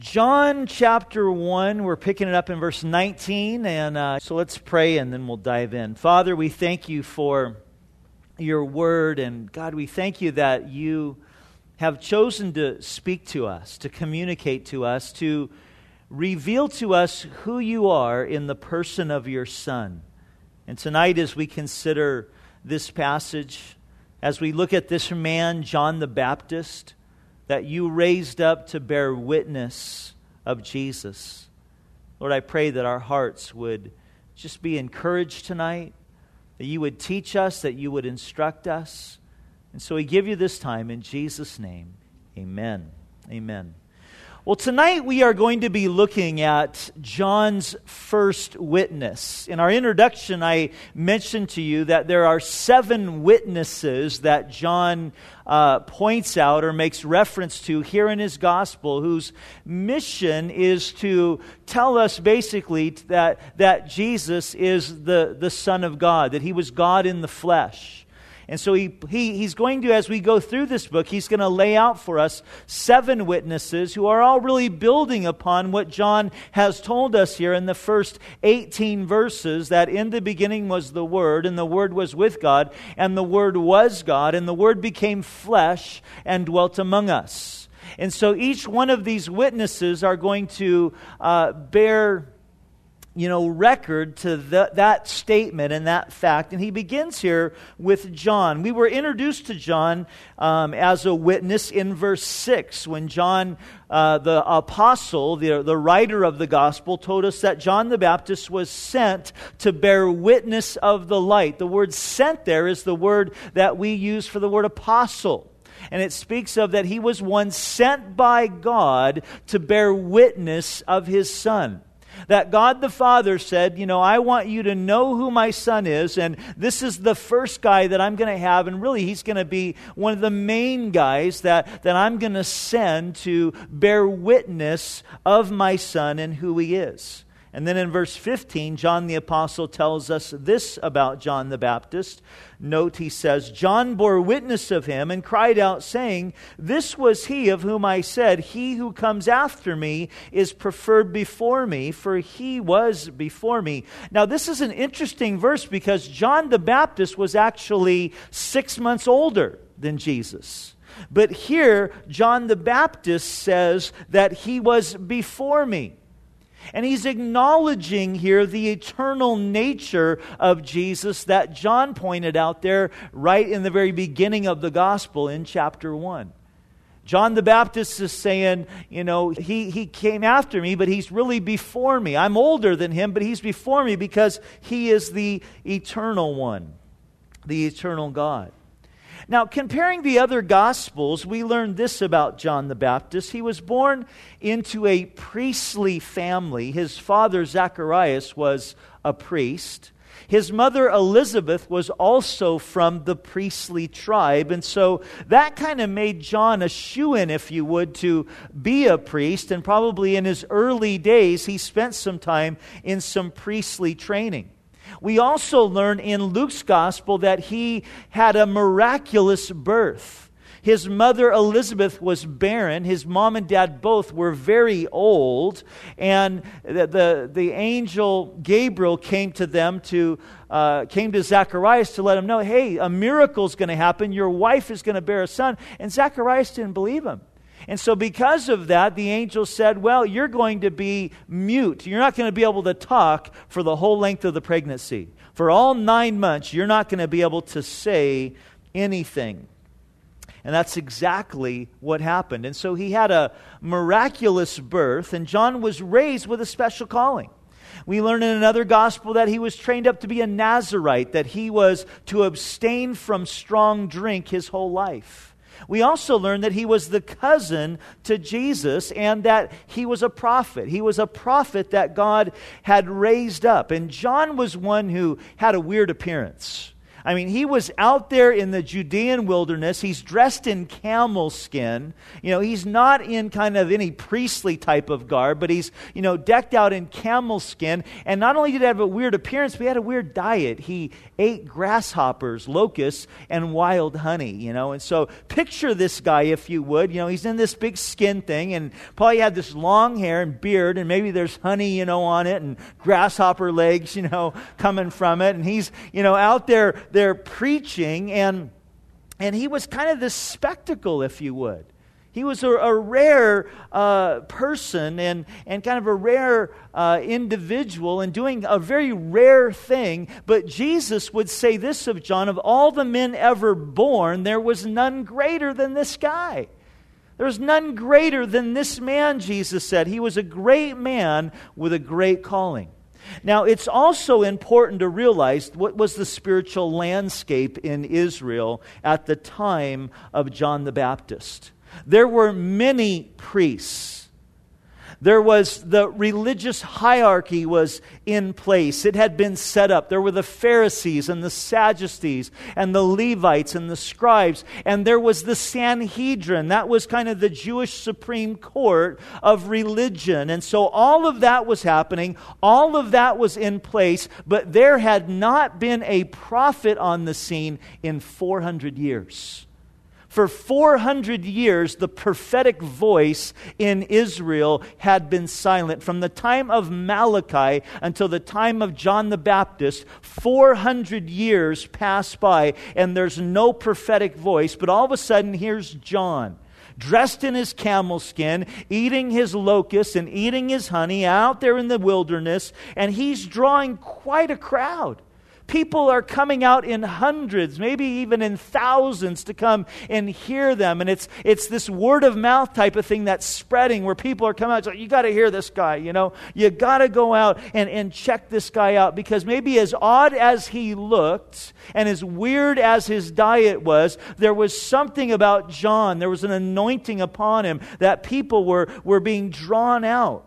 John chapter 1, we're picking it up in verse 19, and so let's pray and then we'll dive in. Father, we thank you for your word, and God, we thank you that you have chosen to speak to us, to communicate to us, to reveal to us who you are in the person of your Son. And tonight as we consider this passage, as we look at this man, John the Baptist, that you raised up to bear witness of Jesus. Lord, I pray that our hearts would just be encouraged tonight, that you would teach us, that you would instruct us. And so we give you this time in Jesus' name. Amen. Amen. Well, tonight we are going to be looking at John's first witness. In our introduction, I mentioned to you that there are 7 witnesses that John points out or makes reference to here in his gospel, whose mission is to tell us basically that Jesus is the Son of God, that he was God in the flesh. And so he's going to, as we go through this book, he's going to lay out for us 7 witnesses who are all really building upon what John has told us here in the first 18 verses, that in the beginning was the Word, and the Word was with God, and the Word was God, and the Word became flesh and dwelt among us. And so each one of these witnesses are going to bear record to that statement and that fact. And he begins here with John. We were introduced to John as a witness in verse 6 when John, the apostle, the writer of the gospel, told us that John the Baptist was sent to bear witness of the light. The word sent there is the word that we use for the word apostle. And it speaks of that he was one sent by God to bear witness of his Son. That God the Father said, I want you to know who my Son is, and this is the first guy that I'm going to have, and really he's going to be one of the main guys that I'm going to send to bear witness of my Son and who he is. And then in verse 15, John the Apostle tells us this about John the Baptist. Note, he says, John bore witness of him and cried out, saying, this was he of whom I said, he who comes after me is preferred before me, for he was before me. Now, this is an interesting verse because John the Baptist was actually 6 months older than Jesus. But here, John the Baptist says that he was before me. And he's acknowledging here the eternal nature of Jesus that John pointed out there right in the very beginning of the gospel in chapter 1. John the Baptist is saying, he came after me, but he's really before me. I'm older than him, but he's before me because he is the eternal one, the eternal God. Now, comparing the other Gospels, we learn this about John the Baptist. He was born into a priestly family. His father, Zacharias, was a priest. His mother, Elizabeth, was also from the priestly tribe. And so that kind of made John a shoo-in, if you would, to be a priest. And probably in his early days, he spent some time in some priestly training. We also learn in Luke's gospel that he had a miraculous birth. His mother Elizabeth was barren. His mom and dad both were very old. And the angel Gabriel came to Zacharias to let him know, hey, a miracle's going to happen. Your wife is going to bear a son. And Zacharias didn't believe him. And so because of that, the angel said, well, you're going to be mute. You're not going to be able to talk for the whole length of the pregnancy. For all 9 months, you're not going to be able to say anything. And that's exactly what happened. And so he had a miraculous birth, and John was raised with a special calling. We learn in another gospel that he was trained up to be a Nazirite, that he was to abstain from strong drink his whole life. We also learn that he was the cousin to Jesus and that he was a prophet. He was a prophet that God had raised up. And John was one who had a weird appearance. I mean, he was out there in the Judean wilderness. He's dressed in camel skin. He's not in kind of any priestly type of garb, but he's, decked out in camel skin. And not only did he have a weird appearance, but he had a weird diet. He ate grasshoppers, locusts, and wild honey, And so picture this guy, if you would. He's in this big skin thing and probably had this long hair and beard, and maybe there's honey, on it, and grasshopper legs, coming from it. And he's, out there preaching, and he was kind of this spectacle, if you would. He was a rare person and kind of a rare individual and doing a very rare thing. But Jesus would say this of John: of all the men ever born, there was none greater than this guy. There was none greater than this man, Jesus said. He was a great man with a great calling. Now, it's also important to realize what was the spiritual landscape in Israel at the time of John the Baptist. There were many priests. There was the religious hierarchy was in place. It had been set up. There were the Pharisees and the Sadducees and the Levites and the scribes. And there was the Sanhedrin. That was kind of the Jewish Supreme Court of religion. And so all of that was happening. All of that was in place. But there had not been a prophet on the scene in 400 years. For 400 years, the prophetic voice in Israel had been silent. From the time of Malachi until the time of John the Baptist, 400 years pass by and there's no prophetic voice. But all of a sudden, here's John, dressed in his camel skin, eating his locusts and eating his honey out there in the wilderness, and he's drawing quite a crowd. People are coming out in hundreds, maybe even in thousands, to come and hear them. And it's this word of mouth type of thing that's spreading, where people are coming out. So you got to hear this guy, You got to go out and check this guy out, because maybe as odd as he looked and as weird as his diet was, there was something about John. There was an anointing upon him that people were being drawn out.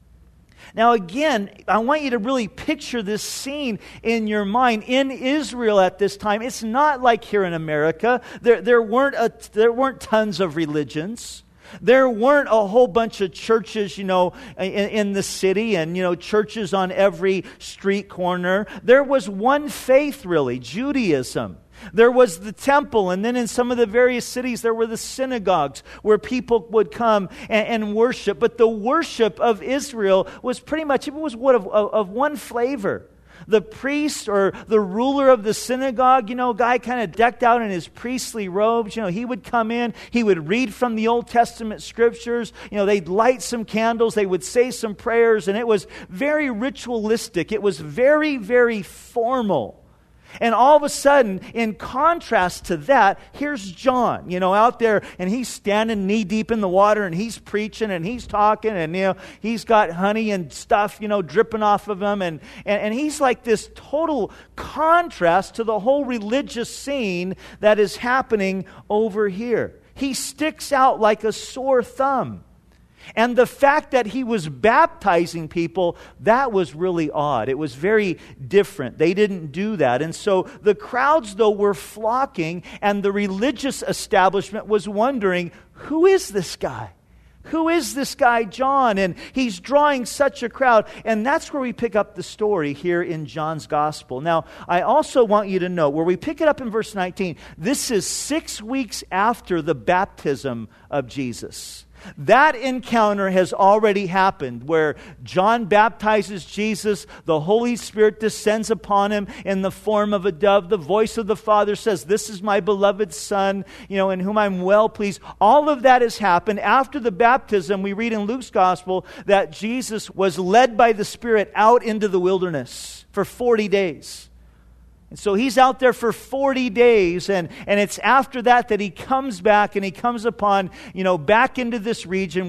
Now again, I want you to really picture this scene in your mind. In Israel at this time, it's not like here in America. There weren't tons of religions. There weren't a whole bunch of churches, in the city, and, churches on every street corner. There was one faith, really, Judaism. There was the temple, and then in some of the various cities there were the synagogues where people would come and worship. But the worship of Israel was pretty much, it was of one flavor. The priest or the ruler of the synagogue, guy kind of decked out in his priestly robes, he would come in, he would read from the Old Testament scriptures, they'd light some candles, they would say some prayers, and it was very ritualistic. It was very, very formal. And all of a sudden, in contrast to that, here's John, out there, and he's standing knee deep in the water, and he's preaching, and he's talking, and, he's got honey and stuff, dripping off of him, and he's like this total contrast to the whole religious scene that is happening over here. He sticks out like a sore thumb. And the fact that he was baptizing people, that was really odd. It was very different. They didn't do that. And so the crowds, though, were flocking, and the religious establishment was wondering, who is this guy? Who is this guy, John? And he's drawing such a crowd. And that's where we pick up the story here in John's Gospel. Now, I also want you to know, where we pick it up in verse 19, this is 6 weeks after the baptism of Jesus. That encounter has already happened, where John baptizes Jesus, the Holy Spirit descends upon him in the form of a dove. The voice of the Father says, "This is my beloved Son, in whom I'm well pleased." All of that has happened. After the baptism, we read in Luke's Gospel that Jesus was led by the Spirit out into the wilderness for 40 days. And so he's out there for 40 days, and it's after that he comes back, and he comes upon, back into this region.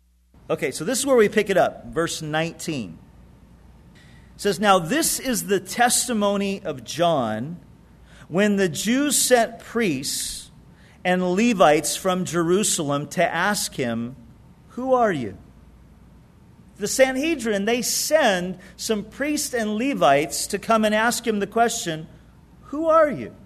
Okay, so this is where we pick it up, verse 19. It says, "Now this is the testimony of John when the Jews sent priests and Levites from Jerusalem to ask him, 'Who are you?'" The Sanhedrin, they send some priests and Levites to come and ask him the question, "Who are you?"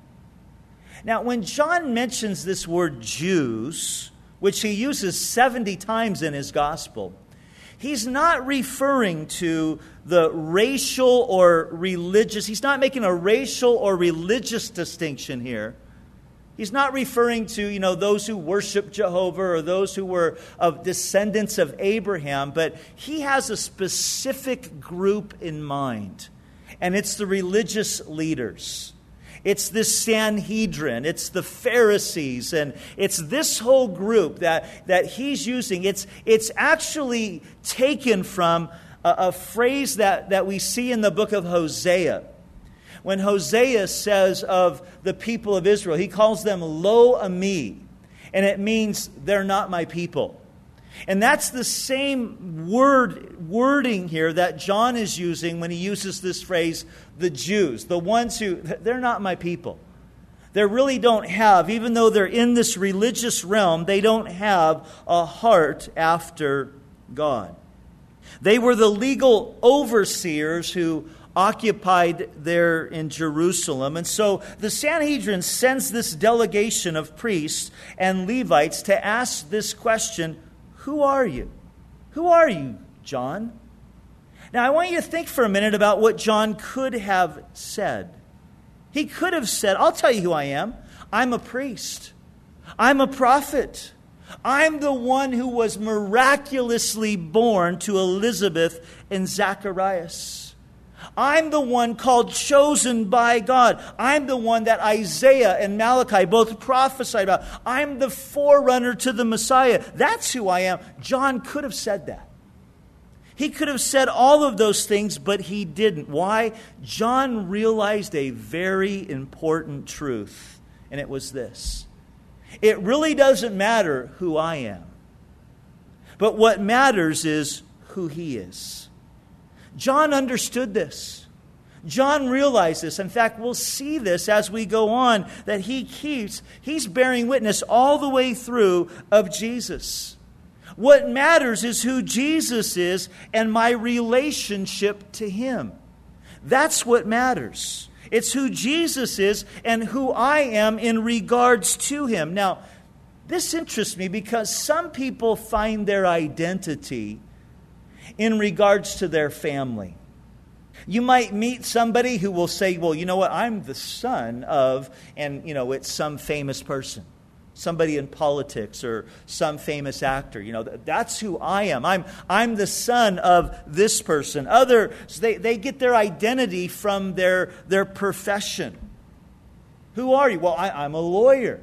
Now, when John mentions this word Jews, which he uses 70 times in his gospel, he's not referring to the racial or religious. He's not making a racial or religious distinction here. He's not referring to, those who worship Jehovah or those who were of descendants of Abraham, but he has a specific group in mind, and it's the religious leaders. It's this Sanhedrin, it's the Pharisees, and it's this whole group that he's using. It's actually taken from a phrase that we see in the book of Hosea. When Hosea says of the people of Israel, he calls them Lo Ami, and it means they're not my people. And that's the same wording here that John is using when he uses this phrase, the Jews, the ones who, they're not my people. They really don't have, even though they're in this religious realm, they don't have a heart after God. They were the legal overseers who occupied there in Jerusalem. And so the Sanhedrin sends this delegation of priests and Levites to ask this question, who are you? Who are you, John? Now, I want you to think for a minute about what John could have said. He could have said, I'll tell you who I am. I'm a priest. I'm a prophet. I'm the one who was miraculously born to Elizabeth and Zacharias. I'm the one called chosen by God. I'm the one that Isaiah and Malachi both prophesied about. I'm the forerunner to the Messiah. That's who I am. John could have said that. He could have said all of those things, but he didn't. Why? John realized a very important truth, and it was this. It really doesn't matter who I am, but what matters is who he is. John understood this. John realized this. In fact, we'll see this as we go on, that he's bearing witness all the way through of Jesus. What matters is who Jesus is and my relationship to him. That's what matters. It's who Jesus is and who I am in regards to him. Now, this interests me because some people find their identity in regards to their family. You might meet somebody who will say, well, you know what, I'm the son of, and it's some famous person, somebody in politics or some famous actor. That's who I am. I'm the son of this person. Others, they get their identity from their profession. Who are you? Well, I'm a lawyer.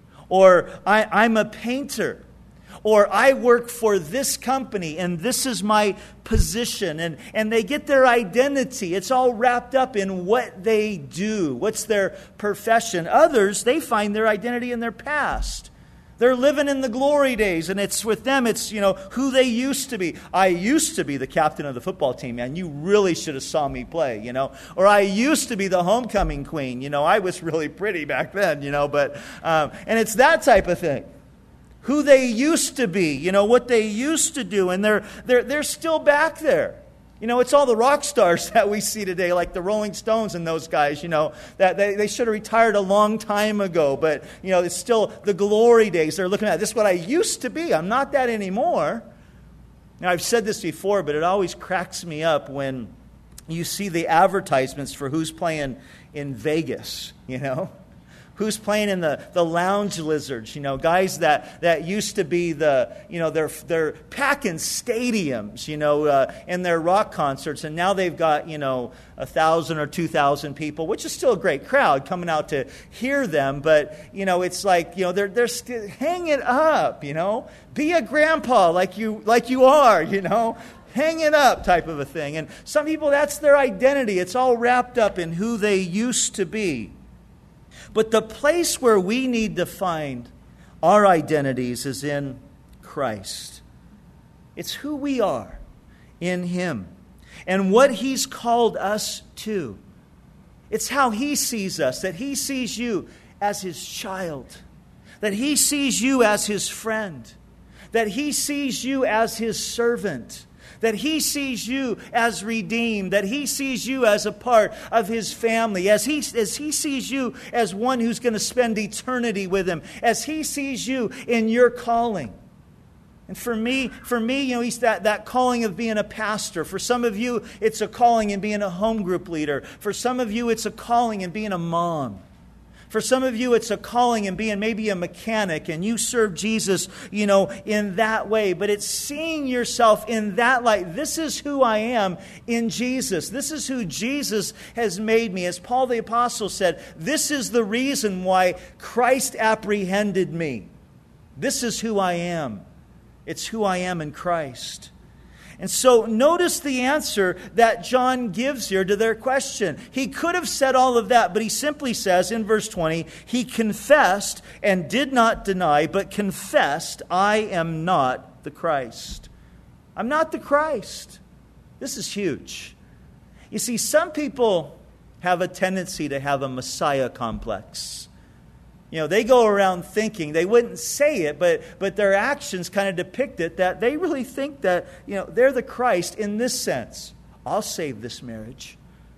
Or I'm a painter. Or I work for this company and this is my position. And they get their identity. It's all wrapped up in what they do. What's their profession? Others, they find their identity in their past. They're living in the glory days, and it's with them, it's, who they used to be. I used to be the captain of the football team, man. You really should have saw me play, Or I used to be the homecoming queen. I was really pretty back then, but, and it's that type of thing. Who they used to be, what they used to do, and they're still back there. It's all the rock stars that we see today, like the Rolling Stones and those guys, that they should have retired a long time ago, but, it's still the glory days. They're looking at, this is what I used to be. I'm not that anymore. Now, I've said this before, but it always cracks me up when you see the advertisements for who's playing in Vegas, Who's playing in the Lounge Lizards? Guys that used to be they're packing stadiums, in their rock concerts, and now they've got 1,000 or 2,000 people, which is still a great crowd coming out to hear them. But it's like they're still, hang it up, be a grandpa like you are, hang it up type of a thing. And some people, that's their identity. It's all wrapped up in who they used to be. But the place where we need to find our identities is in Christ. It's who we are in Him and what He's called us to. It's how He sees us, that He sees you as His child, that He sees you as His friend, that He sees you as His servant, That He sees you as redeemed, that He sees you as a part of His family, as He sees you as one who's going to spend eternity with Him, as He sees you in your calling. And for me, He's that calling of being a pastor. For some of you, it's a calling in being a home group leader. For some of you, it's a calling in being a mom. For some of you, it's a calling in being maybe a mechanic, and you serve Jesus, in that way. But it's seeing yourself in that light. This is who I am in Jesus. This is who Jesus has made me. As Paul the Apostle said, this is the reason why Christ apprehended me. This is who I am. It's who I am in Christ. And so notice the answer that John gives here to their question. He could have said all of that, but he simply says in verse 20, he confessed and did not deny, but confessed, I am not the Christ. I'm not the Christ. This is huge. You see, some people have a tendency to have a Messiah complex. They go around thinking, they wouldn't say it, but their actions kind of depict it, that they really think that, they're the Christ in this sense. I'll save this marriage.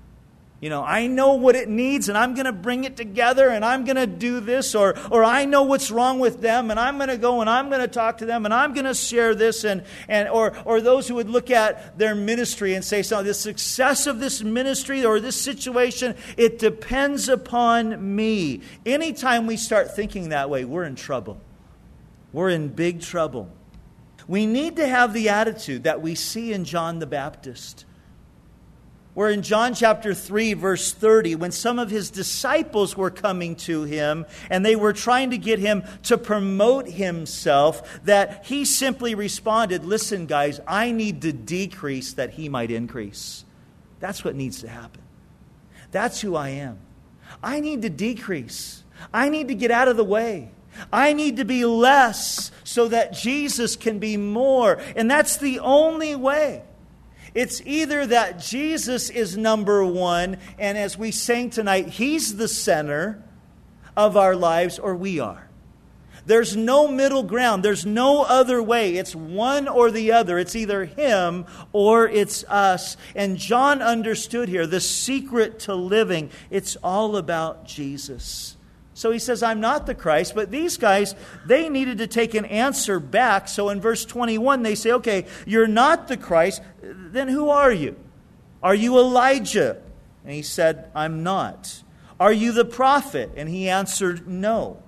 I know what it needs, and I'm going to bring it together, and I'm going to do this, or I know what's wrong with them, and I'm going to go and I'm going to talk to them, and I'm going to share this, or those who would look at their ministry and say, so the success of this ministry or this situation, it depends upon me. Anytime we start thinking that way, we're in trouble. We're in big trouble. We need to have the attitude that we see in John the Baptist. Where in John chapter 3, verse 30, when some of his disciples were coming to him and they were trying to get him to promote himself, that he simply responded, listen, guys, I need to decrease that he might increase. That's what needs to happen. That's who I am. I need to decrease. I need to get out of the way. I need to be less so that Jesus can be more. And that's the only way. It's either that Jesus is number one, and as we sang tonight, He's the center of our lives, or we are. There's no middle ground. There's no other way. It's one or the other. It's either Him or it's us. And John understood here the secret to living. It's all about Jesus. So he says, I'm not the Christ. But these guys, they needed to take an answer back. So in verse 21, they say, okay, you're not the Christ. Then who are you? Are you Elijah? And he said, I'm not. Are you the prophet? And he answered, no.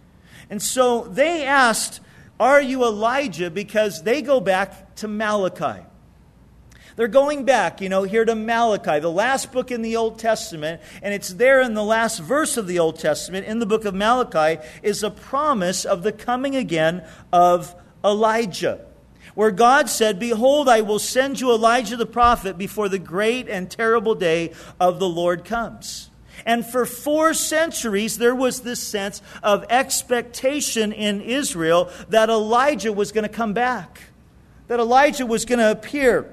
And so they asked, are you Elijah? Because they go back to Malachi. They're going back, here to Malachi, the last book in the Old Testament, and it's there in the last verse of the Old Testament, in the book of Malachi, is a promise of the coming again of Elijah, where God said, behold, I will send you Elijah the prophet before the great and terrible day of the Lord comes. And for 4 centuries, there was this sense of expectation in Israel that Elijah was going to come back, that Elijah was going to appear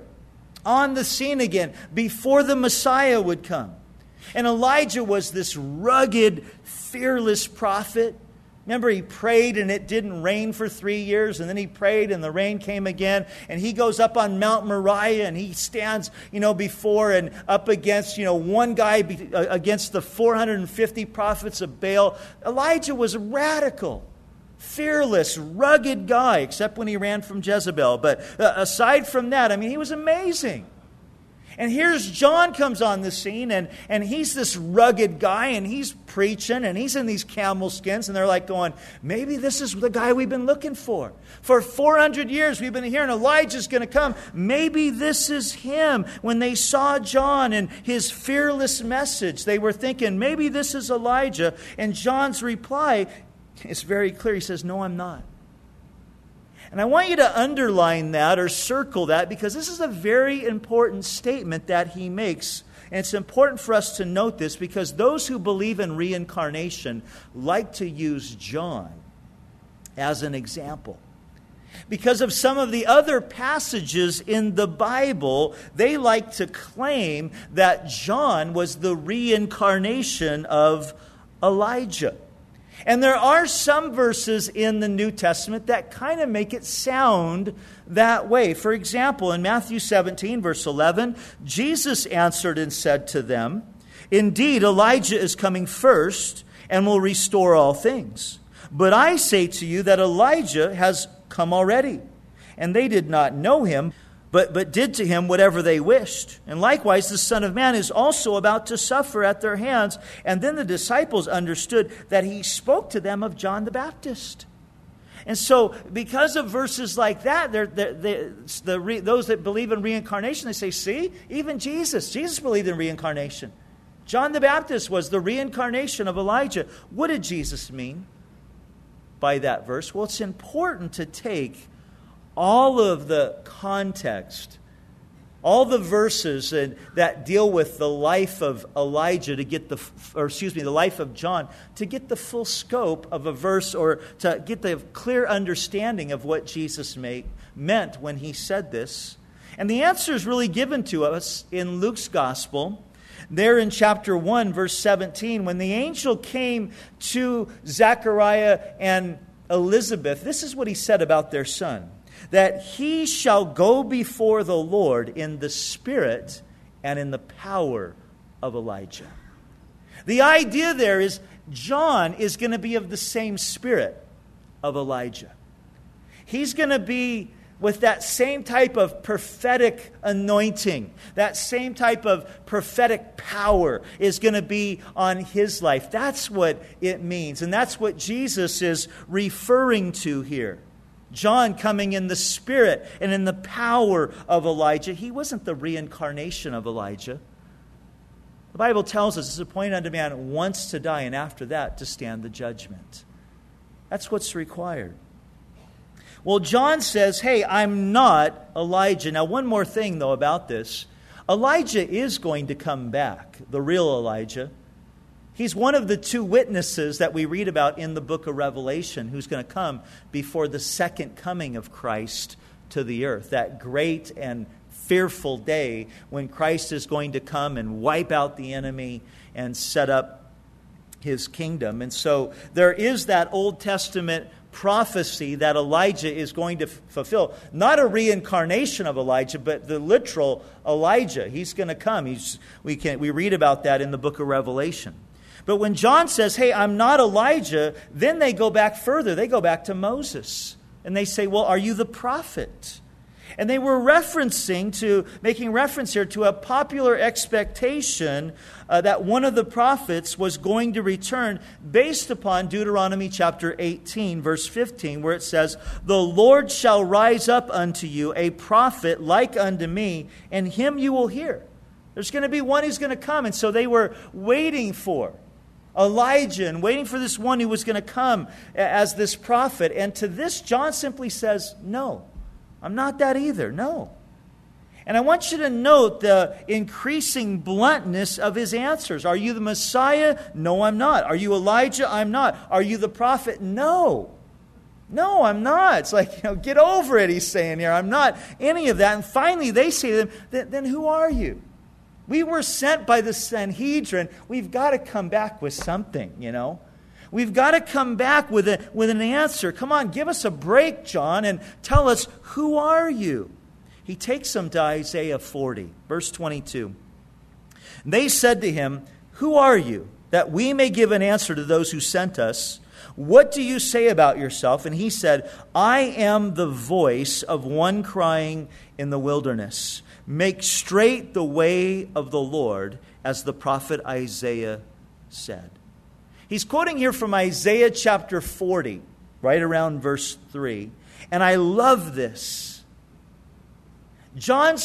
on the scene again before the Messiah would come. And Elijah was this rugged, fearless prophet. Remember, he prayed and it didn't rain for 3 years, and then he prayed and the rain came again, and he goes up on Mount Moriah and he stands, before and up against, one guy against the 450 prophets of Baal. Elijah was radical, fearless, rugged guy, except when he ran from Jezebel. But aside from that, he was amazing. And here's John comes on the scene, and he's this rugged guy, and he's preaching, and he's in these camel skins, and they're like going, maybe this is the guy we've been looking for. For 400 years we've been hearing Elijah's going to come. Maybe this is him. When they saw John and his fearless message, they were thinking, maybe this is Elijah. And John's reply is very clear. He says, no, I'm not. And I want you to underline that or circle that, because this is a very important statement that he makes. And it's important for us to note this, because those who believe in reincarnation like to use John as an example. Because of some of the other passages in the Bible, they like to claim that John was the reincarnation of Elijah. And there are some verses in the New Testament that kind of make it sound that way. For example, in Matthew 17, verse 11, Jesus answered and said to them, "Indeed, Elijah is coming first and will restore all things. But I say to you that Elijah has come already, and they did not know him, but did to him whatever they wished. And likewise, the Son of Man is also about to suffer at their hands." And then the disciples understood that he spoke to them of John the Baptist. And so, because of verses like that, those that believe in reincarnation, they say, see, even Jesus believed in reincarnation. John the Baptist was the reincarnation of Elijah. What did Jesus mean by that verse? Well, it's important to take all of the context, all the verses that deal with the life of Elijah to get the life of John, to get the full scope of a verse, or to get the clear understanding of what Jesus meant when he said this. And the answer is really given to us in Luke's gospel. There in chapter 1, verse 17, when the angel came to Zechariah and Elizabeth, this is what he said about their son: that he shall go before the Lord in the spirit and in the power of Elijah. The idea there is John is going to be of the same spirit of Elijah. He's going to be with that same type of prophetic anointing, that same type of prophetic power is going to be on his life. That's what it means, and that's what Jesus is referring to here. John coming in the spirit and in the power of Elijah. He wasn't the reincarnation of Elijah. The Bible tells us it's appointed unto man once to die, and after that to stand the judgment. That's what's required. Well, John says, hey, I'm not Elijah. Now, one more thing, though, about this. Elijah is going to come back, the real Elijah. He's one of the two witnesses that we read about in the book of Revelation who's going to come before the second coming of Christ to the earth. That great and fearful day when Christ is going to come and wipe out the enemy and set up his kingdom. And so there is that Old Testament prophecy that Elijah is going to fulfill. Not a reincarnation of Elijah, but the literal Elijah. He's going to come. We read about that in the book of Revelation. But when John says, hey, I'm not Elijah, then they go back further. They go back to Moses. And they say, well, are you the prophet? And they were making reference here to a popular expectation that one of the prophets was going to return based upon Deuteronomy chapter 18, verse 15, where it says, "The Lord shall rise up unto you a prophet like unto me, and him you will hear." There's going to be one who's going to come. And so they were waiting for Elijah and waiting for this one who was going to come as this prophet. And to this, John simply says, no, I'm not that either. No. And I want you to note the increasing bluntness of his answers. Are you the Messiah? No, I'm not. Are you Elijah? I'm not. Are you the prophet? No. No, I'm not. It's like, get over it, he's saying here. I'm not any of that. And finally they say to them, then who are you? We were sent by the Sanhedrin. We've got to come back with something, We've got to come back with an answer. Come on, give us a break, John, and tell us, who are you? He takes them to Isaiah 40, verse 22. They said to him, who are you, that we may give an answer to those who sent us? What do you say about yourself? And he said, I am the voice of one crying in the wilderness. Make straight the way of the Lord, as the prophet Isaiah said. He's quoting here from Isaiah chapter 40, right around verse 3. And I love this. John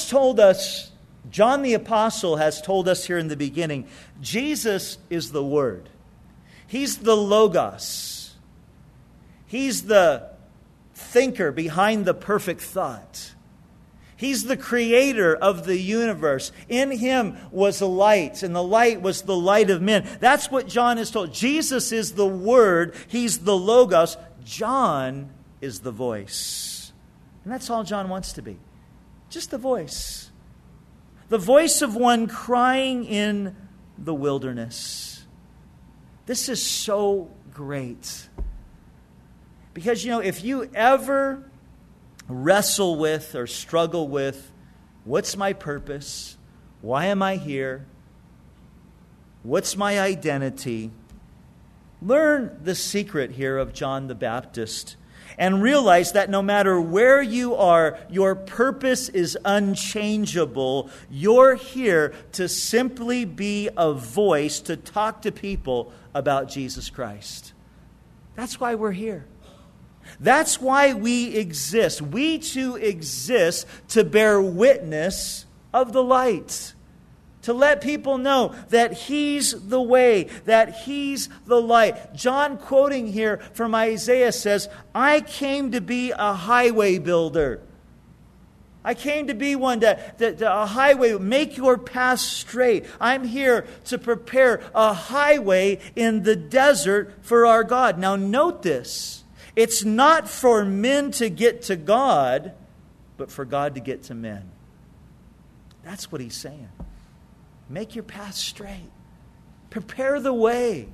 the Apostle has told us here in the beginning, Jesus is the Word. He's the Logos. He's the thinker behind the perfect thought. He's the creator of the universe. In him was the light, and the light was the light of men. That's what John is told. Jesus is the Word. He's the Logos. John is the voice. And that's all John wants to be. Just the voice. The voice of one crying in the wilderness. This is so great. Because, if you ever wrestle with or struggle with, what's my purpose? Why am I here? What's my identity? Learn the secret here of John the Baptist and realize that no matter where you are, your purpose is unchangeable. You're here to simply be a voice to talk to people about Jesus Christ. That's why we're here. That's why we exist. We too exist to bear witness of the light. To let people know that He's the way, that He's the light. John, quoting here from Isaiah, says, I came to be a highway builder. I came to be one a highway, make your path straight. I'm here to prepare a highway in the desert for our God. Now note this. It's not for men to get to God, but for God to get to men. That's what He's saying. Make your path straight. Prepare the way.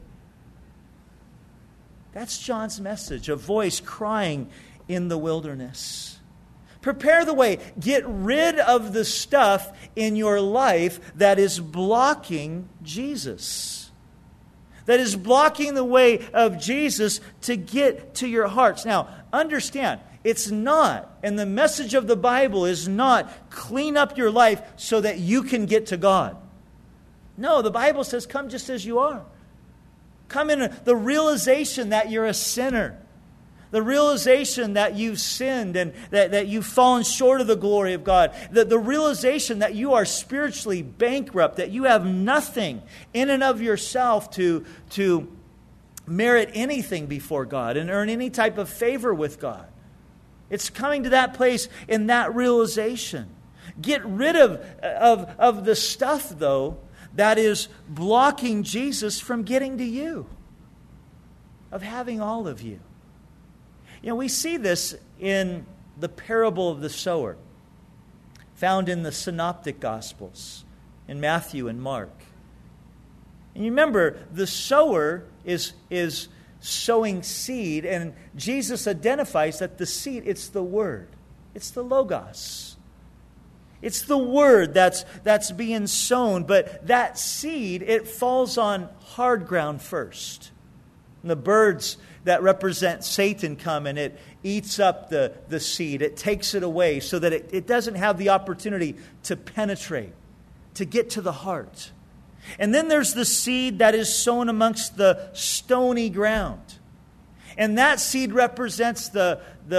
That's John's message, a voice crying in the wilderness. Prepare the way. Get rid of the stuff in your life that is blocking Jesus. That is blocking the way of Jesus to get to your hearts. Now, understand, it's not, and the message of the Bible is not clean up your life so that you can get to God. No, the Bible says come just as you are. Come in the realization that you're a sinner. The realization that you've sinned and that you've fallen short of the glory of God. The realization that you are spiritually bankrupt, that you have nothing in and of yourself to merit anything before God and earn any type of favor with God. It's coming to that place in that realization. Get rid of the stuff, though, that is blocking Jesus from getting to you, of having all of you. We see this in the parable of the sower, found in the Synoptic Gospels, in Matthew and Mark. And you remember, the sower is sowing seed, and Jesus identifies that the seed, it's the Word. It's the Logos. It's the Word that's being sown, but that seed, it falls on hard ground first. And the birds that represent Satan come and it eats up the seed. It takes it away so that it doesn't have the opportunity to penetrate, to get to the heart. And then there's the seed that is sown amongst the stony ground. And that seed represents the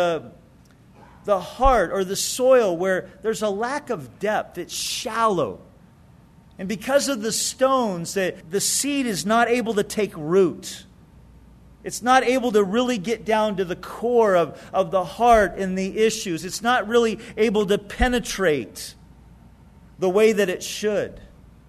heart or the soil where there's a lack of depth. It's shallow. And because of the stones, the seed is not able to take root. It's not able to really get down to the core of the heart and the issues. It's not really able to penetrate the way that it should.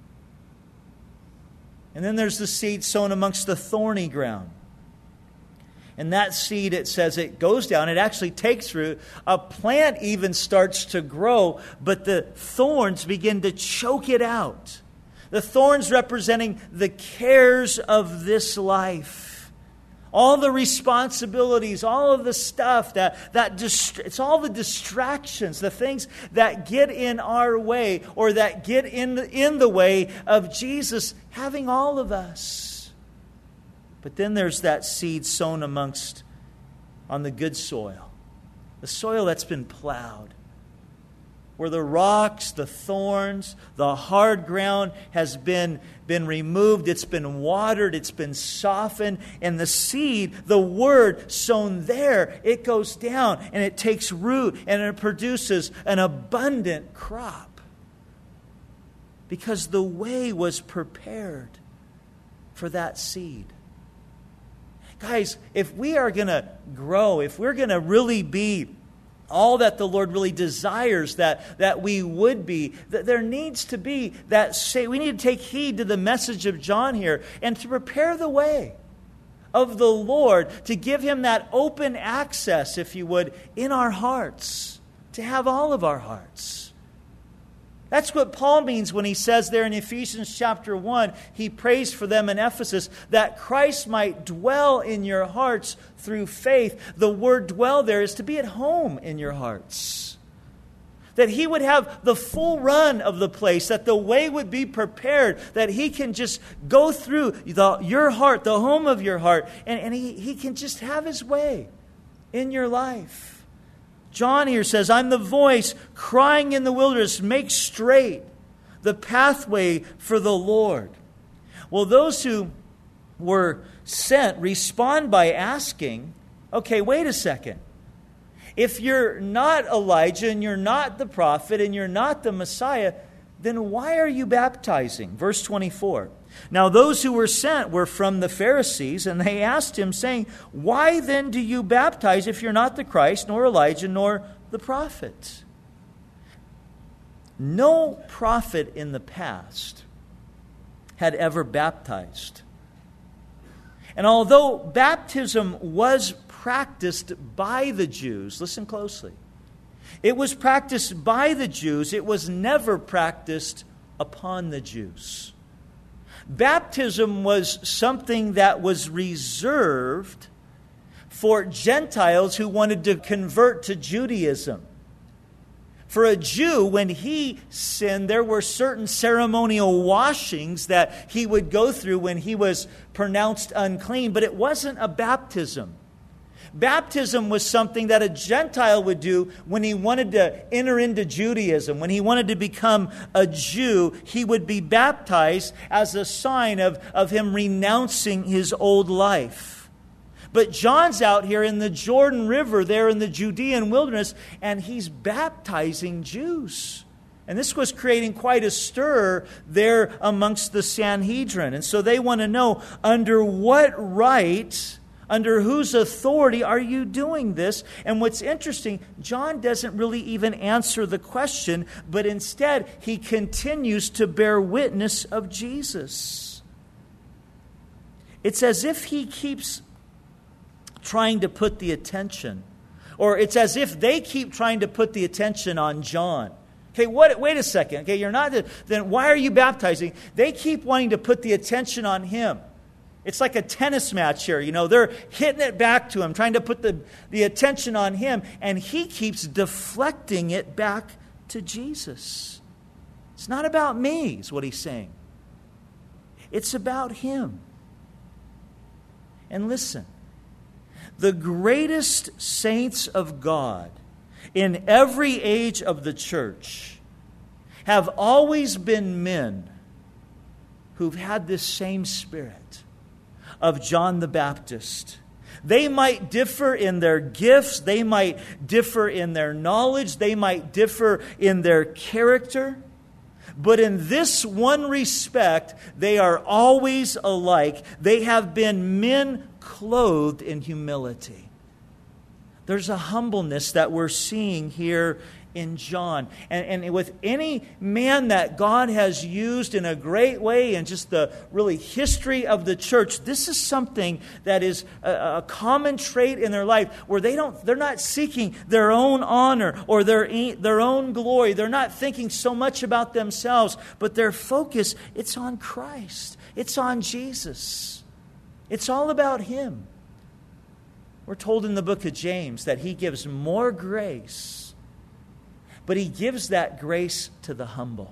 And then there's the seed sown amongst the thorny ground. And that seed, it says, it goes down. It actually takes root. A plant even starts to grow, but the thorns begin to choke it out. The thorns representing the cares of this life. All the responsibilities, all of the stuff it's all the distractions, the things that get in our way or that get in the way of Jesus having all of us. But then there's that seed sown on the good soil. The soil that's been plowed. Where the rocks, the thorns, the hard ground has been removed. It's been watered. It's been softened. And the seed, the Word sown there, it goes down and it takes root and it produces an abundant crop. Because the way was prepared for that seed. Guys, if we are going to grow, if we're going to really be all that the Lord really desires that we would be, that there needs to be we need to take heed to the message of John here and to prepare the way of the Lord, to give Him that open access, if you would, in our hearts, to have all of our hearts. That's what Paul means when he says there in Ephesians chapter 1, he prays for them in Ephesus, that Christ might dwell in your hearts through faith. The word dwell there is to be at home in your hearts. That he would have the full run of the place, that the way would be prepared, that he can just go through your heart, the home of your heart, and he can just have his way in your life. John here says, I'm the voice crying in the wilderness, make straight the pathway for the Lord. Well, those who were sent respond by asking, okay, wait a second. If you're not Elijah and you're not the prophet and you're not the Messiah, then why are you baptizing? Verse 24. Now those who were sent were from the Pharisees, and they asked him, saying, why then do you baptize if you're not the Christ, nor Elijah, nor the prophet? No prophet in the past had ever baptized. And although baptism was practiced by the Jews, listen closely, it was practiced by the Jews, it was never practiced upon the Jews. Baptism was something that was reserved for Gentiles who wanted to convert to Judaism. For a Jew, when he sinned, there were certain ceremonial washings that he would go through when he was pronounced unclean, but it wasn't a baptism. Baptism was something that a Gentile would do when he wanted to enter into Judaism. When he wanted to become a Jew, he would be baptized as a sign of him renouncing his old life. But John's out here in the Jordan River, there in the Judean wilderness, and he's baptizing Jews. And this was creating quite a stir there amongst the Sanhedrin. And so they want to know, under what right, under whose authority are you doing this? And what's interesting, John doesn't really even answer the question, but instead he continues to bear witness of Jesus. It's as if he keeps trying to put the attention, or it's as if they keep trying to put the attention on John. Okay, wait a second. Okay, you're not, then why are you baptizing? They keep wanting to put the attention on him. It's like a tennis match here. You know, they're hitting it back to him, trying to put the attention on him, and he keeps deflecting it back to Jesus. It's not about me, is what he's saying. It's about him. And listen, the greatest saints of God in every age of the church have always been men who've had this same spirit of John the Baptist. They might differ in their gifts, they might differ in their knowledge, they might differ in their character, but in this one respect, they are always alike. They have been men clothed in humility. There's a humbleness that we're seeing here in John. And with any man that God has used in a great way in just the really history of the church, this is something that is a common trait in their life where they're not seeking their own honor or their own glory. They're not thinking so much about themselves, but their focus, it's on Christ. It's on Jesus. It's all about Him. We're told in the book of James that He gives more grace, but He gives that grace to the humble.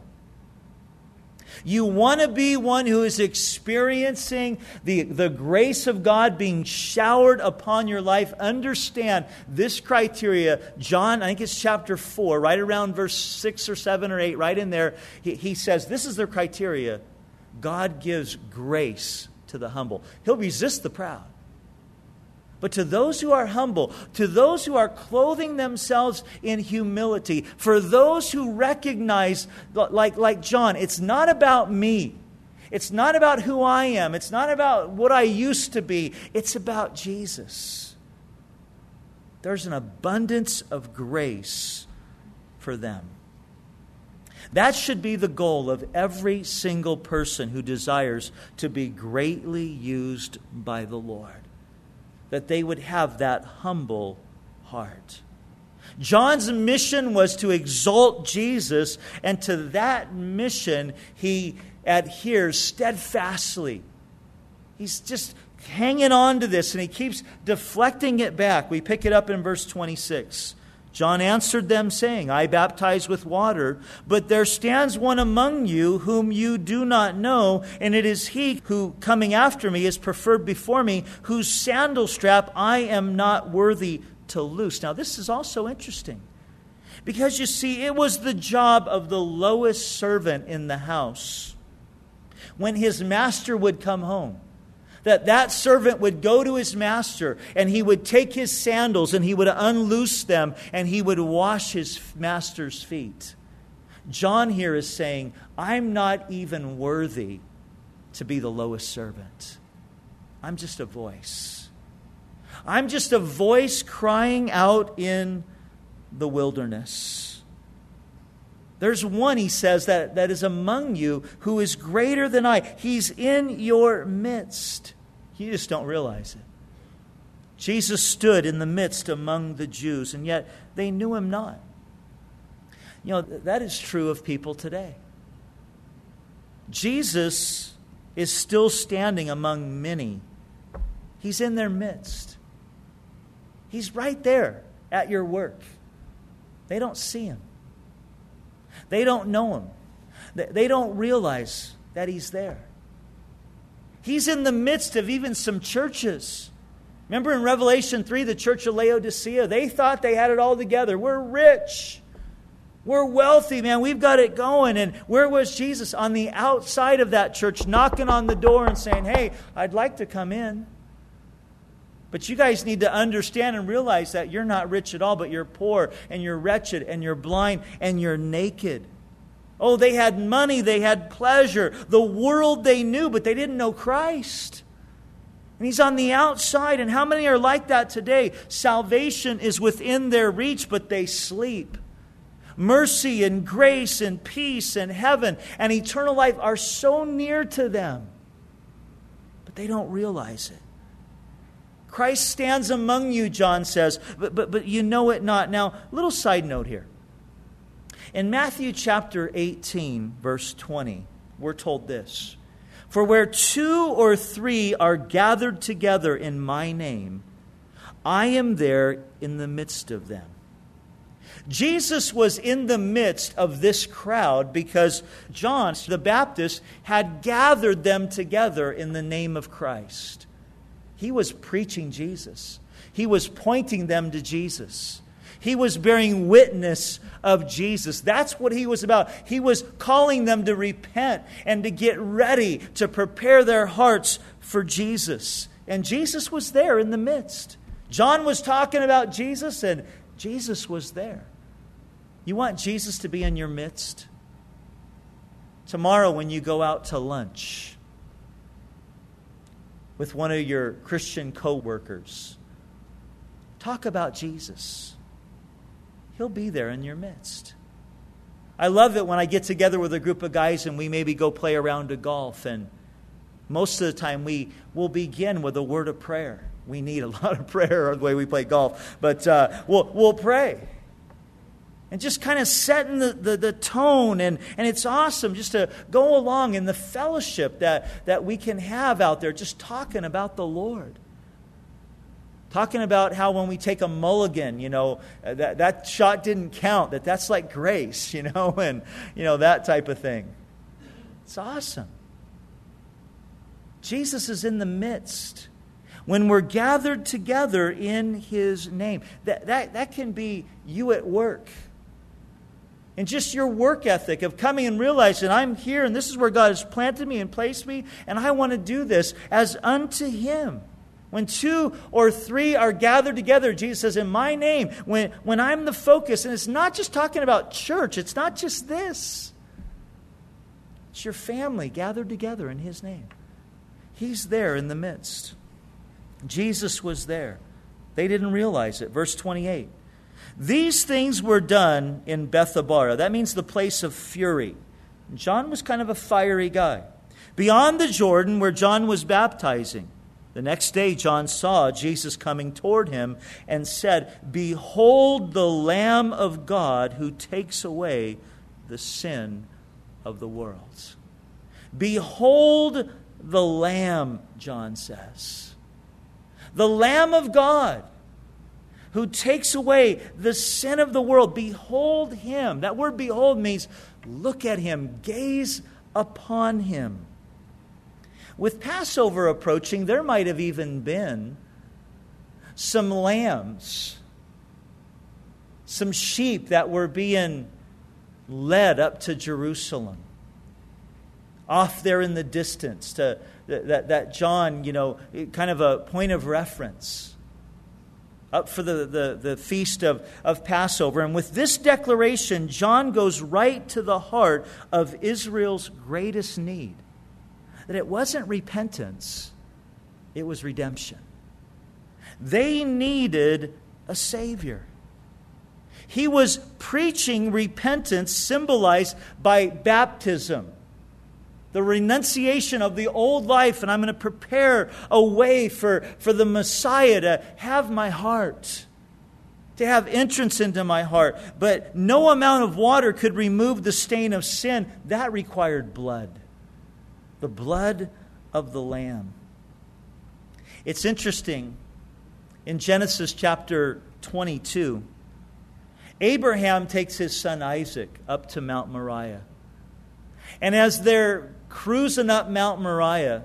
You want to be one who is experiencing the grace of God being showered upon your life. Understand this criteria. John, I think it's chapter 4, right around verse 6 or 7 or 8, right in there. He says this is the criteria. God gives grace to the humble. He'll resist the proud. But to those who are humble, to those who are clothing themselves in humility, for those who recognize, like John, it's not about me. It's not about who I am. It's not about what I used to be. It's about Jesus. There's an abundance of grace for them. That should be the goal of every single person who desires to be greatly used by the Lord. That they would have that humble heart. John's mission was to exalt Jesus, and to that mission he adheres steadfastly. He's just hanging on to this, and he keeps deflecting it back. We pick it up in verse 26. John answered them, saying, I baptize with water, but there stands one among you whom you do not know, and it is he who, coming after me, is preferred before me, whose sandal strap I am not worthy to loose. Now, this is also interesting, because you see, it was the job of the lowest servant in the house, when his master would come home, that servant would go to his master, and he would take his sandals and he would unloose them, and he would wash his master's feet. John here is saying, I'm not even worthy to be the lowest servant. I'm just a voice. I'm just a voice crying out in the wilderness. There's one, he says, that is among you who is greater than I. He's in your midst. You just don't realize it. Jesus stood in the midst among the Jews, and yet they knew him not. You know, that is true of people today. Jesus is still standing among many. He's in their midst. He's right there at your work. They don't see him. They don't know him. They don't realize that he's there. He's in the midst of even some churches. Remember in Revelation 3, the church of Laodicea, they thought they had it all together. We're rich. We're wealthy, man. We've got it going. And where was Jesus? On the outside of that church, knocking on the door and saying, hey, I'd like to come in. But you guys need to understand and realize that you're not rich at all, but you're poor and you're wretched and you're blind and you're naked. Oh, they had money, they had pleasure, the world they knew, but they didn't know Christ. And he's on the outside, and how many are like that today? Salvation is within their reach, but they sleep. Mercy and grace and peace and heaven and eternal life are so near to them, but they don't realize it. Christ stands among you, John says, but you know it not. Now, little side note here. In Matthew chapter 18, verse 20, we're told this. For where 2 or 3 are gathered together in my name, I am there in the midst of them. Jesus was in the midst of this crowd because John the Baptist had gathered them together in the name of Christ. He was preaching Jesus. He was pointing them to Jesus. He was bearing witness of Jesus. That's what he was about. He was calling them to repent and to get ready to prepare their hearts for Jesus. And Jesus was there in the midst. John was talking about Jesus, and Jesus was there. You want Jesus to be in your midst? Tomorrow when you go out to lunch with one of your Christian co-workers, talk about Jesus. He'll be there in your midst. I love it when I get together with a group of guys and we maybe go play a round of golf, and most of the time we will begin with a word of prayer. We need a lot of prayer the way we play golf, but we'll pray. And just kind of setting the tone, and it's awesome just to go along in the fellowship that we can have out there, just talking about the Lord. Talking about how when we take a mulligan, that shot didn't count, that's like grace, and, that type of thing. It's awesome. Jesus is in the midst. When we're gathered together in His name, that can be you at work. And just your work ethic of coming and realizing I'm here and this is where God has planted me and placed me, and I want to do this as unto Him. When 2 or 3 are gathered together, Jesus says, in my name, when I'm the focus, and it's not just talking about church, it's not just this. It's your family gathered together in His name. He's there in the midst. Jesus was there. They didn't realize it. Verse 28. These things were done in Bethabara. That means the place of fury. John was kind of a fiery guy. Beyond the Jordan where John was baptizing. The next day John saw Jesus coming toward him and said, "Behold the Lamb of God who takes away the sin of the world." Behold the Lamb, John says. The Lamb of God who takes away the sin of the world. Behold him. That word behold means look at him, gaze upon him. With Passover approaching, there might have even been some lambs, some sheep that were being led up to Jerusalem. Off there in the distance, to that John, kind of a point of reference. Up for the feast of Passover. And with this declaration, John goes right to the heart of Israel's greatest need. That it wasn't repentance, it was redemption. They needed a Savior. He was preaching repentance symbolized by baptism. The renunciation of the old life, and I'm going to prepare a way for the Messiah to have my heart, to have entrance into my heart. But no amount of water could remove the stain of sin. That required blood. The blood of the Lamb. It's interesting, in Genesis chapter 22, Abraham takes his son Isaac up to Mount Moriah. And as they're cruising up Mount Moriah,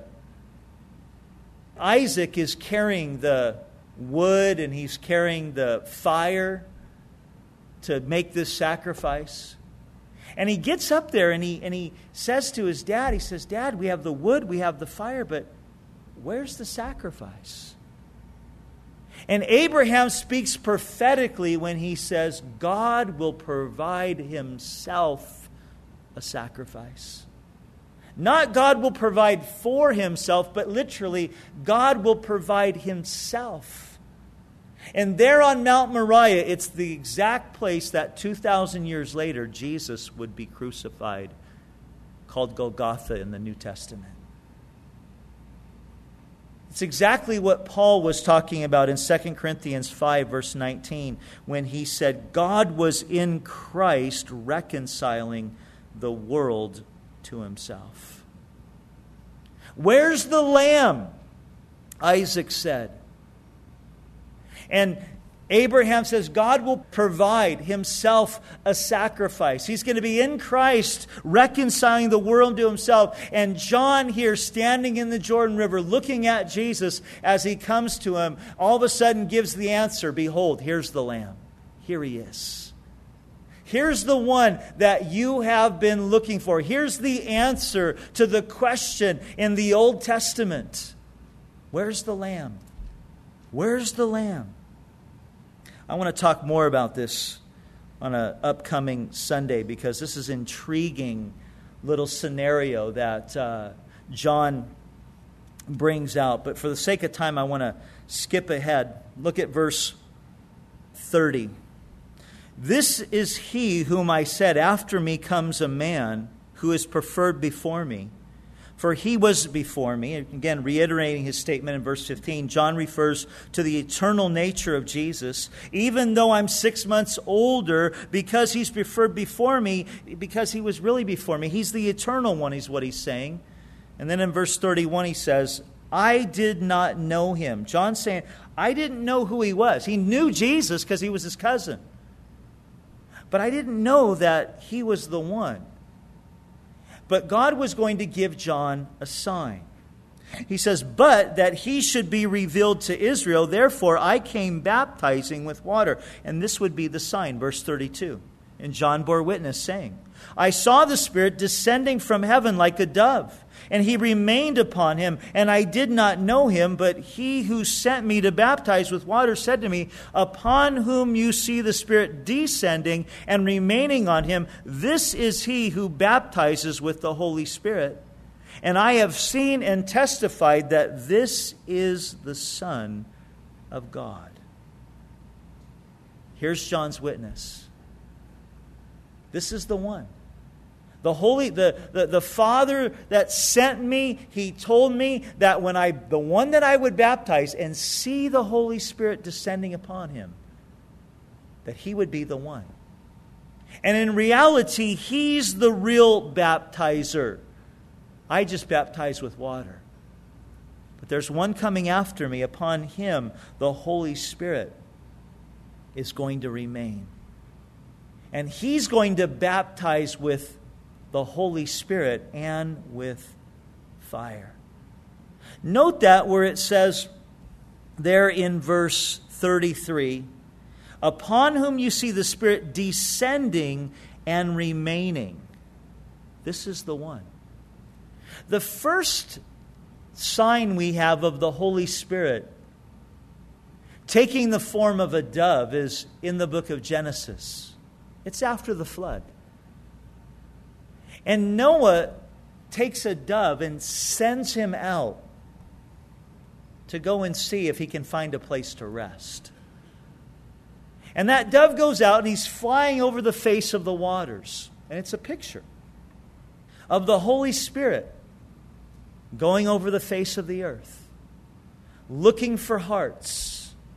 Isaac is carrying the wood and he's carrying the fire to make this sacrifice. And he gets up there and he says to his dad, he says, "Dad, we have the wood, we have the fire, but where's the sacrifice?" And Abraham speaks prophetically when he says, God will provide himself a sacrifice. Not God will provide for himself, but literally, God will provide himself. And there on Mount Moriah, it's the exact place that 2,000 years later, Jesus would be crucified, called Golgotha in the New Testament. It's exactly what Paul was talking about in 2 Corinthians 5, verse 19, when he said, God was in Christ reconciling the world to himself. Where's the lamb? Isaac said. And Abraham says God will provide himself a sacrifice. He's going to be in Christ reconciling the world to himself. And John here standing in the Jordan River looking at Jesus as he comes to him, all of a sudden gives the answer. Behold, here's the Lamb. Here he is. Here's the one that you have been looking for. Here's the answer to the question in the Old Testament. Where's the Lamb? Where's the Lamb? I want to talk more about this on an upcoming Sunday because this is an intriguing little scenario that John brings out. But for the sake of time, I want to skip ahead. Look at verse 30. This is he whom I said, after me comes a man who is preferred before me. For he was before me. Again, reiterating his statement in verse 15, John refers to the eternal nature of Jesus. Even though I'm 6 months older, because he's preferred before me, because he was really before me. He's the eternal one, is what he's saying. And then in verse 31, he says, I did not know him. John's saying, I didn't know who he was. He knew Jesus because he was his cousin. But I didn't know that he was the one. But God was going to give John a sign. He says, but that he should be revealed to Israel, therefore I came baptizing with water. And this would be the sign, verse 32. And John bore witness, saying, I saw the Spirit descending from heaven like a dove, and he remained upon him, and I did not know him, but he who sent me to baptize with water said to me, upon whom you see the Spirit descending and remaining on him, this is he who baptizes with the Holy Spirit. And I have seen and testified that this is the Son of God. Here's John's witness. This is the one. The Father that sent me, He told me that the one that I would baptize and see the Holy Spirit descending upon Him, that He would be the one. And in reality, He's the real baptizer. I just baptize with water. But there's one coming after me. Upon Him, the Holy Spirit is going to remain. And He's going to baptize with the Holy Spirit and with fire. Note that where it says there in verse 33, upon whom you see the Spirit descending and remaining. This is the one. The first sign we have of the Holy Spirit taking the form of a dove is in the book of Genesis. It's after the flood. And Noah takes a dove and sends him out to go and see if he can find a place to rest. And that dove goes out and he's flying over the face of the waters. And it's a picture of the Holy Spirit going over the face of the earth, looking for hearts.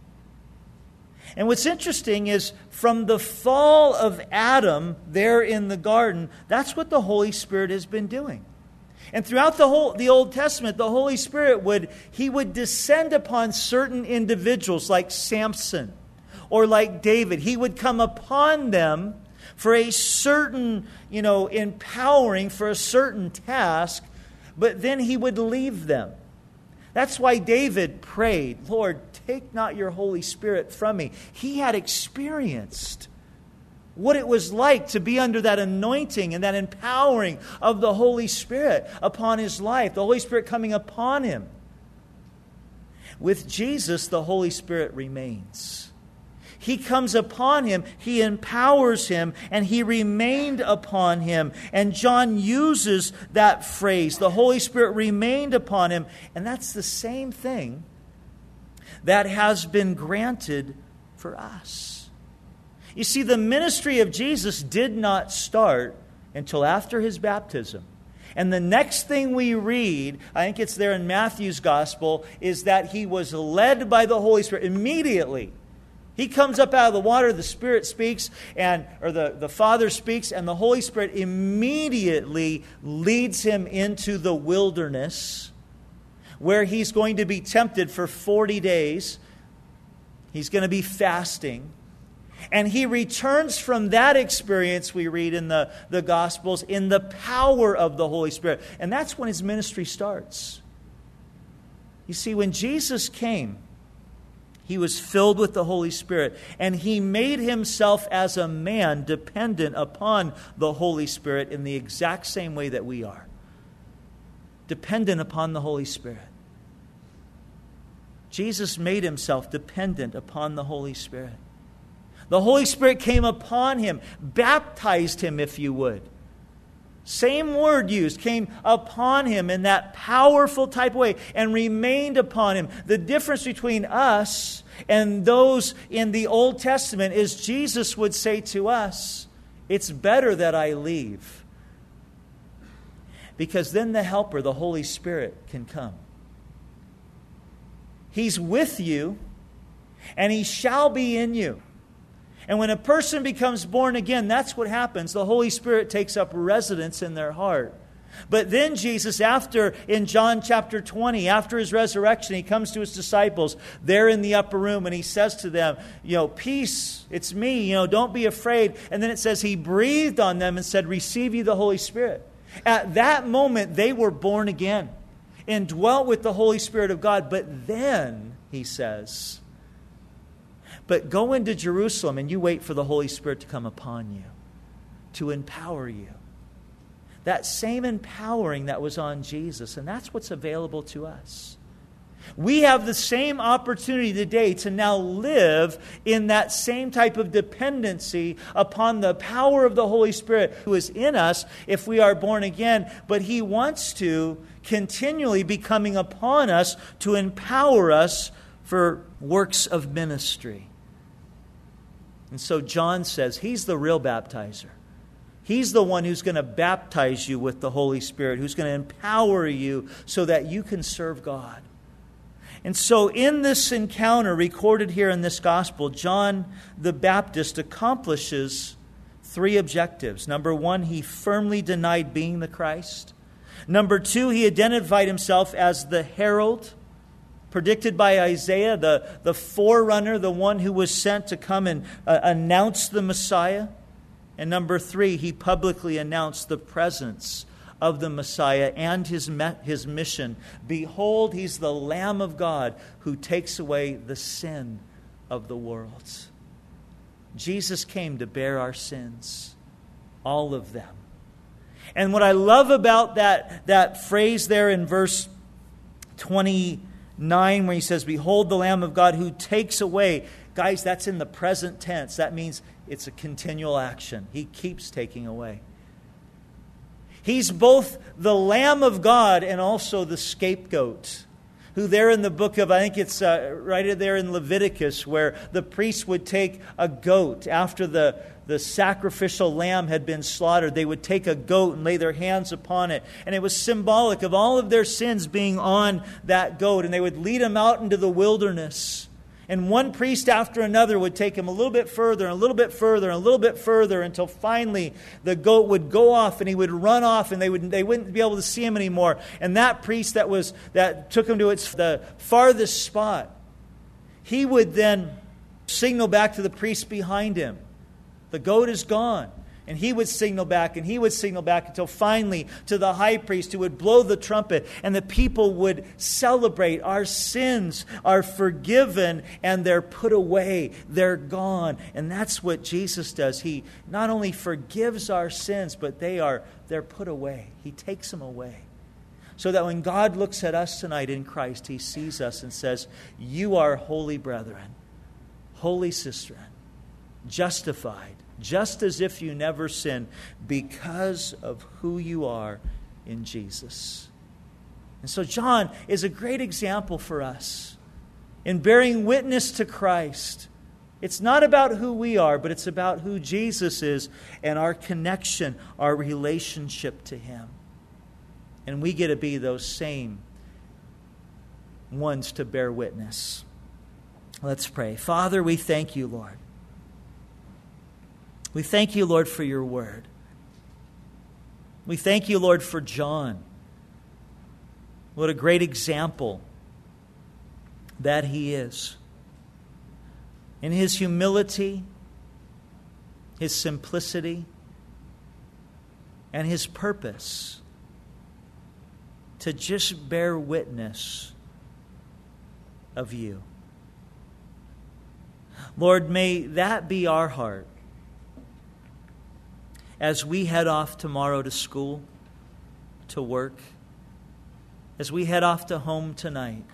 And what's interesting is from the fall of Adam there in the garden, that's what the Holy Spirit has been doing. And throughout the Old Testament, the Holy Spirit would descend upon certain individuals like Samson or like David. He would come upon them for a certain, empowering for a certain task, but then he would leave them. That's why David prayed, Lord, take not your Holy Spirit from me. He had experienced what it was like to be under that anointing and that empowering of the Holy Spirit upon his life, the Holy Spirit coming upon him. With Jesus, the Holy Spirit remains. He comes upon him, He empowers him, and He remained upon him. And John uses that phrase, the Holy Spirit remained upon him. And that's the same thing that has been granted for us. You see, the ministry of Jesus did not start until after His baptism. And the next thing we read, I think it's there in Matthew's Gospel, is that He was led by the Holy Spirit immediately. He comes up out of the water, the Spirit speaks, or the Father speaks, and the Holy Spirit immediately leads Him into the wilderness, where He's going to be tempted for 40 days. He's going to be fasting. And He returns from that experience, we read in the Gospels, in the power of the Holy Spirit. And that's when His ministry starts. You see, when Jesus came, He was filled with the Holy Spirit, and He made Himself as a man dependent upon the Holy Spirit in the exact same way that we are. Dependent upon the Holy Spirit. Jesus made Himself dependent upon the Holy Spirit. The Holy Spirit came upon Him, baptized Him, if you would. Same word used, came upon Him in that powerful type of way and remained upon Him. The difference between us and those in the Old Testament is Jesus would say to us, it's better that I leave. Because then the Helper, the Holy Spirit, can come. He's with you, and He shall be in you. And when a person becomes born again, that's what happens. The Holy Spirit takes up residence in their heart. But then Jesus, in John chapter 20, after His resurrection, He comes to His disciples there in the upper room, and He says to them, peace, it's me, don't be afraid. And then it says He breathed on them and said, receive ye the Holy Spirit. At that moment, they were born again and dwelt with the Holy Spirit of God. But then, He says, but go into Jerusalem and you wait for the Holy Spirit to come upon you, to empower you. That same empowering that was on Jesus, and that's what's available to us. We have the same opportunity today to now live in that same type of dependency upon the power of the Holy Spirit who is in us if we are born again. But He wants to continually be coming upon us to empower us for works of ministry. And so John says He's the real baptizer. He's the one who's going to baptize you with the Holy Spirit, who's going to empower you so that you can serve God. And so in this encounter recorded here in this gospel, John the Baptist accomplishes 3 objectives. Number 1, he firmly denied being the Christ. Number 2, he identified himself as the herald predicted by Isaiah, the forerunner, the one who was sent to come and announce the Messiah. And number 3, he publicly announced the presence of the Messiah and his mission. Behold, he's the Lamb of God who takes away the sin of the world. Jesus came to bear our sins, all of them. And what I love about that phrase there in verse 29, where he says, behold the Lamb of God who takes away. Guys, that's in the present tense. That means it's a continual action. He keeps taking away. He's both the Lamb of God and also the scapegoat, who there in the book of, I think it's right there in Leviticus, where the priest would take a goat after the sacrificial lamb had been slaughtered. They would take a goat and lay their hands upon it. And it was symbolic of all of their sins being on that goat. And they would lead him out into the wilderness. And one priest after another would take him a little bit further and a little bit further and a little bit further until finally the goat would go off and he would run off and they wouldn't be able to see him anymore. And that priest that took him to the farthest spot, he would then signal back to the priest behind him. The goat is gone. And he would signal back, and he would signal back until finally to the high priest who would blow the trumpet, and the people would celebrate. Our sins are forgiven, and they're put away. They're gone. And that's what Jesus does. He not only forgives our sins, but they're put away. He takes them away. So that when God looks at us tonight in Christ, He sees us and says, you are holy brethren, holy sister, justified, just as if you never sinned, because of who you are in Jesus. And so John is a great example for us in bearing witness to Christ. It's not about who we are, but it's about who Jesus is and our connection, our relationship to Him. And we get to be those same ones to bear witness. Let's pray. Father, we thank you, Lord. We thank you, Lord, for your word. We thank you, Lord, for John. What a great example that he is. In his humility, his simplicity, and his purpose to just bear witness of you. Lord, may that be our heart as we head off tomorrow to school, to work, as we head off to home tonight.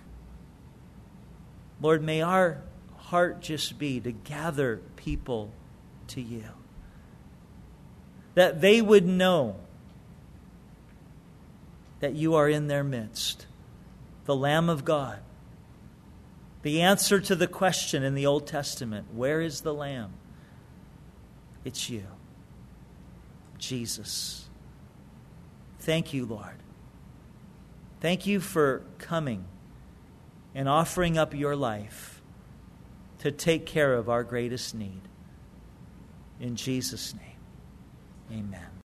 Lord, may our heart just be to gather people to you, that they would know that you are in their midst, the Lamb of God. The answer to the question in the Old Testament, where is the Lamb? It's you, Jesus. Thank you, Lord. Thank you for coming and offering up your life to take care of our greatest need. In Jesus' name, amen.